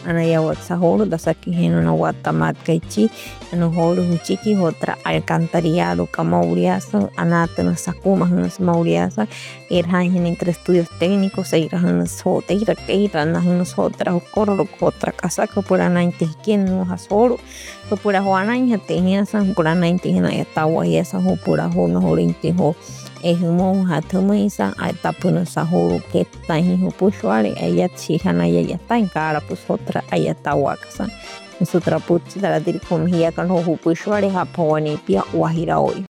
anayawat sa holo dasakiheno na watamat kaichi ano holo huchiki hotra alcantarillado kamauriasa anatana sakuma hanas mauriasa irhan entre estudios técnicos e irhan sote ira na hanas hotra korro hotra kasaka pura nainte quien no hasoro pura juana inhatenia san pura nainte na yatawa yesa ho pura ho no horinte ho mo hatuma isa atapuna sahoro que tahi ho pushwale aya chihana ya ta en cara pues otra aya tawakasa nosotras puchi dara dir komhia kan ho pushwale haponi pia wahira hoy